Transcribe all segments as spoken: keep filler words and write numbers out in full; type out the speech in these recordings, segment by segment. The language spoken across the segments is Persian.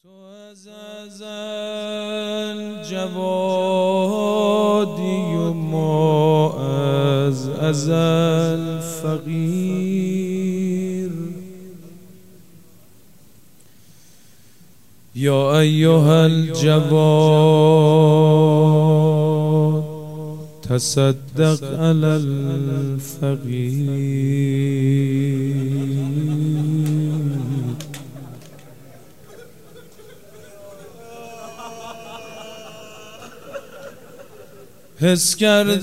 تو از ازل جوادی و ما از ازل فقیر. یا ایها الجواد تصدق علی الفقیر. حس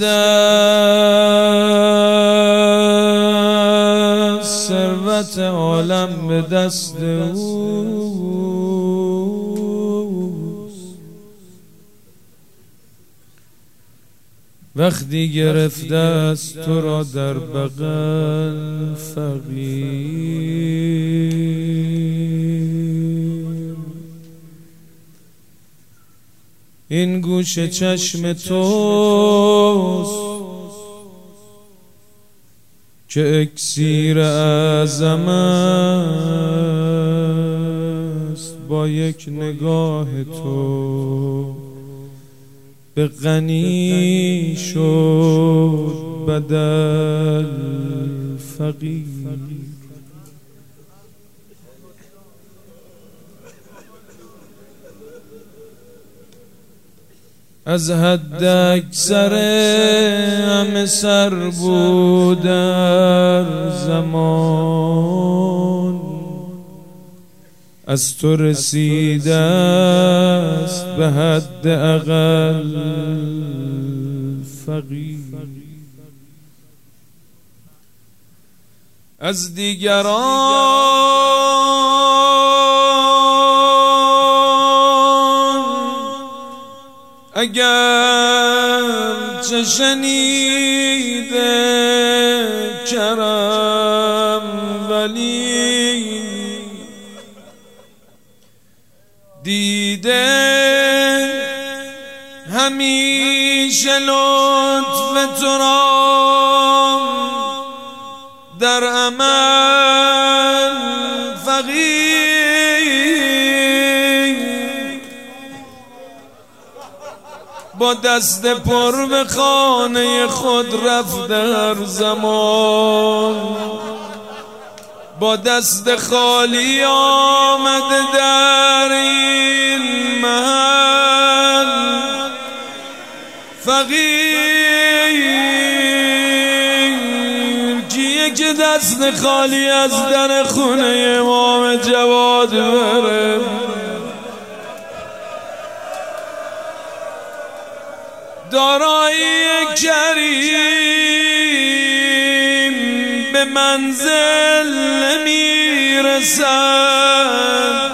کرده ثروت عالم به دست اوست، وقتی گرفته است تو را در بغل فقیر. این گوش چشم توست که اکسیر اعظم است، با یک نگاه تو به غنی شد بدل فقیر. از حد اکثر همه سر بود در زمان، از تو رسیده است به حد اقل فقیر. از دیگران اگر چه شنیده کرم، ولی دیده همیشه لطف تو را در عمل فقیر. با دست پر به خانه خود رفته هر زمان، با دست خالی آمده در این محل فقیر. کیه که دست خالی از در خونه امام جواد بره؟ دارایی کریم به منزل نمیرسد،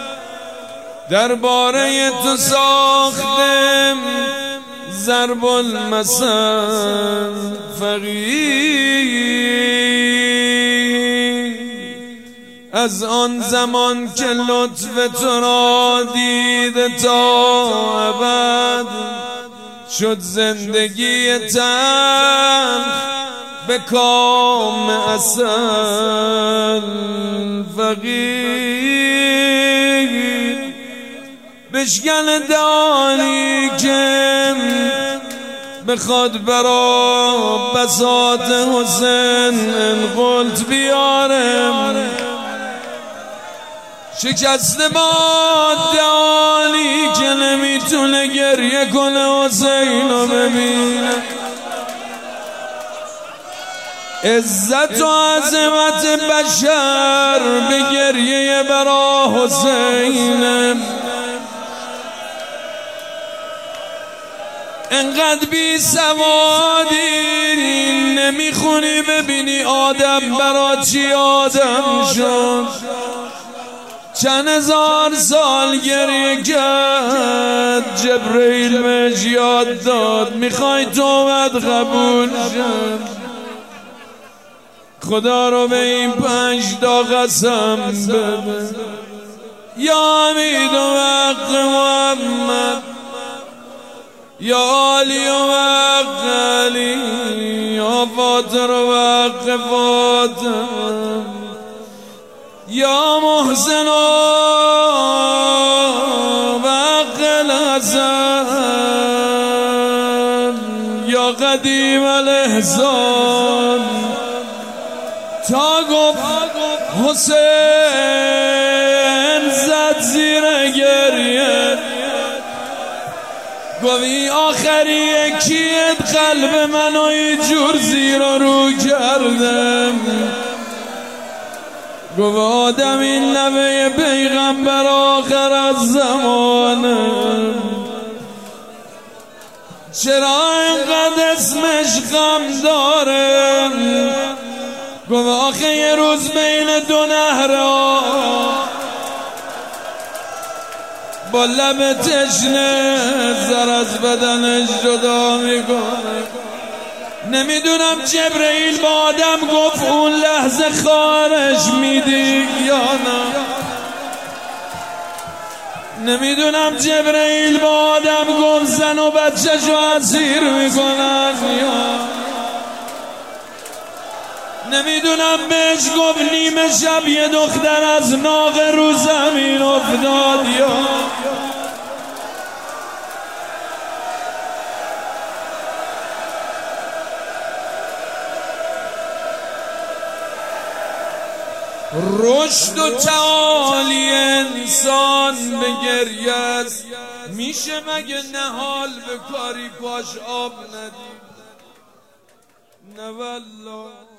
درباره تو ساختم ضرب المثل فقیر. از آن زمان که لطف تو را دیده تا ابد، شد زندگی تلخ به کام عسل فقیر. بشکن دانی که بخواد برا بساط حسین انقلت بیارم، شکست ماده عالی که نمیتونه گریه کنه حسین رو ببینه. عزت و عظمت بشر به گریه برا حسینه. انقدر بی سوادی نمیخونی ببینی آدم برا چی آدم شد. چند هزار سال گریه کرد، جبرئیل بهش یاد داد میخوای توبت قبول شد. خدا رو به این پنج تا قسم بده، یا حمید و حق محمد، یا علی و حق علی، یا فاطر و حق فاطر، یا محسن بزن یا قدیم الاحسان تا گفت حسین زد زیر گریه گوی آخری یکیت قلب منو اینجور زیر رو کردم گو آدم این نوه پیغمبر آخر از زمانه چرا اینقدر اسمش غم داره گو آخه یه روز بین دو نهرها با لب تشنه زر از بدنش جدا میکنه نمیدونم جبرئیل با آدم گفت اون لحظه خارش میدی یا نه نمیدونم جبرئیل با آدم گفت زن و بچه شو اسیر میکنن یا نمیدونم بهش گفت نیمه شب یه دختر از ناق رو زمین افتاد یا رشد و تعالی انسان به گریت میشه مگه نهال به کاری کاش آب ندی نه والله